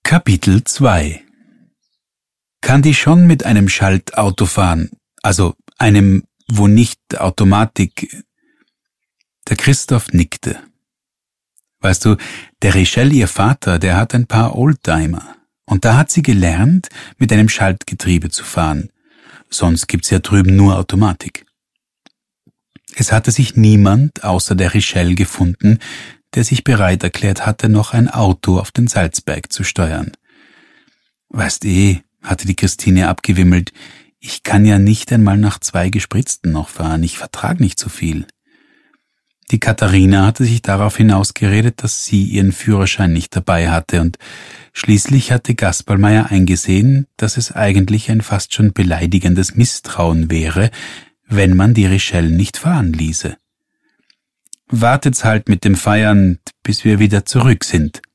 Kapitel 2 Kann die schon mit einem Schaltauto fahren, also einem, wo nicht Automatik... Der Christoph nickte. Weißt du, der Richelle, ihr Vater, der hat ein paar Oldtimer. Und da hat sie gelernt, mit einem Schaltgetriebe zu fahren. Sonst gibt's ja drüben nur Automatik. Es hatte sich niemand außer der Richelle gefunden, der sich bereit erklärt hatte, noch ein Auto auf den Salzberg zu steuern. Weißt hatte die Christine abgewimmelt, ich kann ja nicht einmal nach 2 Gespritzten noch fahren, ich vertrag nicht so viel. Die Katharina hatte sich darauf hinausgeredet, dass sie ihren Führerschein nicht dabei hatte, und schließlich hatte Gasperlmeier eingesehen, dass es eigentlich ein fast schon beleidigendes Misstrauen wäre, wenn man die Richelle nicht fahren ließe. »Wartet's halt mit dem Feiern, bis wir wieder zurück sind«,